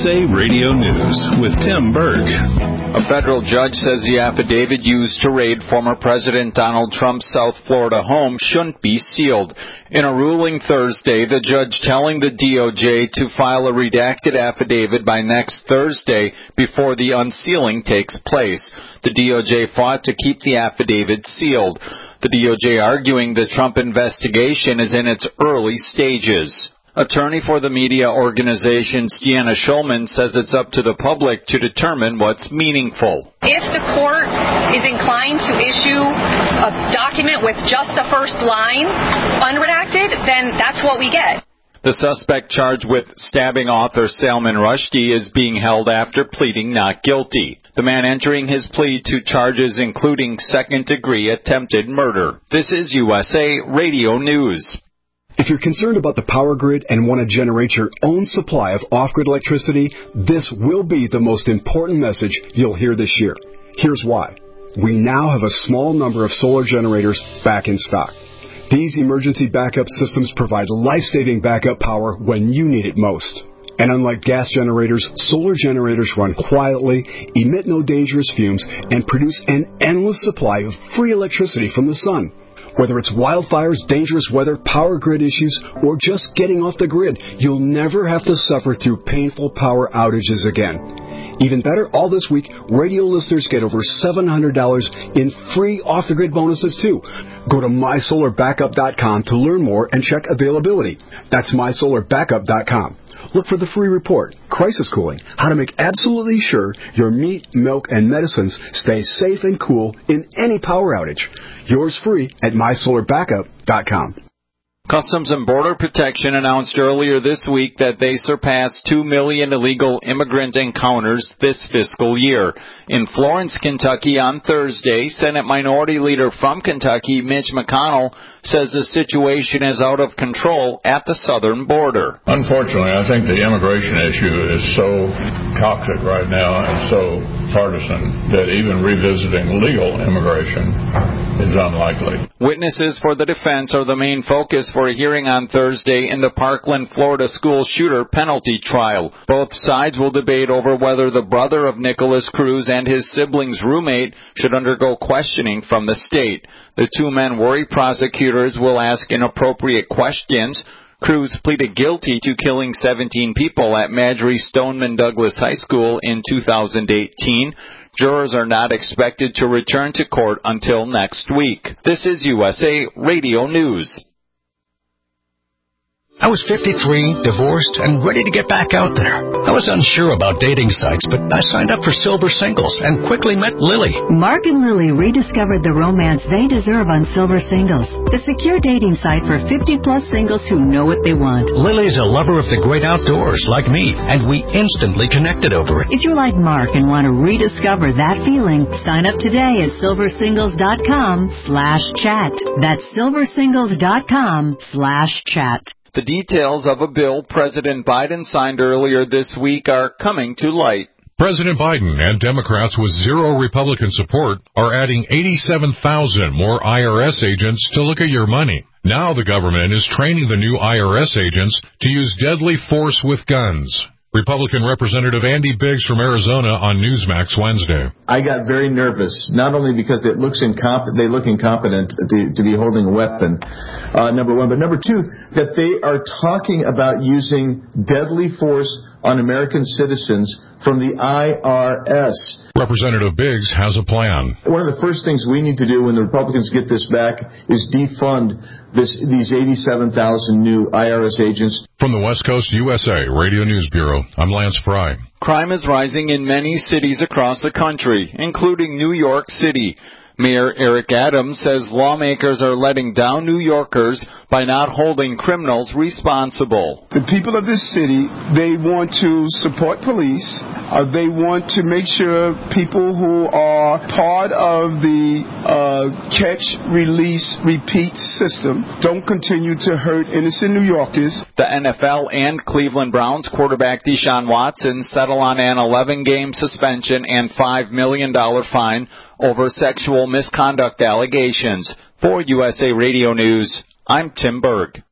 USA Radio News with Tim Berg. A federal judge says the affidavit used to raid former President Donald Trump's South Florida home shouldn't be sealed. In a ruling Thursday, the judge telling the DOJ to file a redacted affidavit by next Thursday before the unsealing takes place. The DOJ fought to keep the affidavit sealed. The DOJ arguing the Trump investigation is in its early stages. Attorney for the media organization Deanna Schulman says it's up to the public to determine what's meaningful. If the court is inclined to issue a document with just the first line unredacted, then that's what we get. The suspect charged with stabbing author Salman Rushdie is being held after pleading not guilty. The man entering his plea to charges including second-degree attempted murder. This is USA Radio News. If you're concerned about the power grid and want to generate your own supply of off-grid electricity, this will be the most important message you'll hear this year. Here's why. We now have a small number of solar generators back in stock. These emergency backup systems provide life-saving backup power when you need it most. And unlike gas generators, solar generators run quietly, emit no dangerous fumes, and produce an endless supply of free electricity from the sun. Whether it's wildfires, dangerous weather, power grid issues, or just getting off the grid, you'll never have to suffer through painful power outages again. Even better, all this week, radio listeners get over $700 in free off-the-grid bonuses, too. Go to mysolarbackup.com to learn more and check availability. That's mysolarbackup.com. Look for the free report, Crisis Cooling, how to make absolutely sure your meat, milk, and medicines stay safe and cool in any power outage. Yours free at mysolarbackup.com. Customs and Border Protection announced earlier this week that they surpassed 2 million illegal immigrant encounters this fiscal year. In Florence, Kentucky on Thursday, Senate Minority Leader from Kentucky, Mitch McConnell, says the situation is out of control at the southern border. Unfortunately, I think the immigration issue is so toxic right now and so partisan that even revisiting legal immigration is unlikely. Witnesses for the defense are the main focus for a hearing on Thursday in the Parkland, Florida school shooter penalty trial. Both sides will debate over whether the brother of Nicholas Cruz and his sibling's roommate should undergo questioning from the state. The two men worry prosecutors will ask inappropriate questions. Cruz pleaded guilty to killing 17 people at Marjory Stoneman Douglas High School in 2018. Jurors are not expected to return to court until next week. This is USA Radio News. I was 53, divorced, and ready to get back out there. I was unsure about dating sites, but I signed up for Silver Singles and quickly met Lily. Mark and Lily rediscovered the romance they deserve on Silver Singles, the secure dating site for 50-plus singles who know what they want. Lily's a lover of the great outdoors like me, and we instantly connected over it. If you're like Mark and want to rediscover that feeling, sign up today at silversingles.com/chat. That's silversingles.com/chat. The details of a bill President Biden signed earlier this week are coming to light. President Biden and Democrats with zero Republican support are adding 87,000 more IRS agents to look at your money. Now the government is training the new IRS agents to use deadly force with guns. Republican Representative Andy Biggs from Arizona on Newsmax Wednesday. I got very nervous, not only because they look incompetent to be holding a weapon, number one, but number two, that they are talking about using deadly force on American citizens from the IRS. Representative Biggs has a plan. One of the first things we need to do when the Republicans get this back is defund these 87,000 new IRS agents. From the West Coast USA Radio News Bureau, I'm Lance Fry. Crime is rising in many cities across the country, including New York City. Mayor Eric Adams says lawmakers are letting down New Yorkers by not holding criminals responsible. The people of this city, they want to support police. They want to make sure people who are part of the catch, release, repeat system don't continue to hurt innocent New Yorkers. The NFL and Cleveland Browns quarterback Deshaun Watson settle on an 11-game suspension and $5 million fine over sexual misconduct allegations. For USA Radio News, I'm Tim Berg.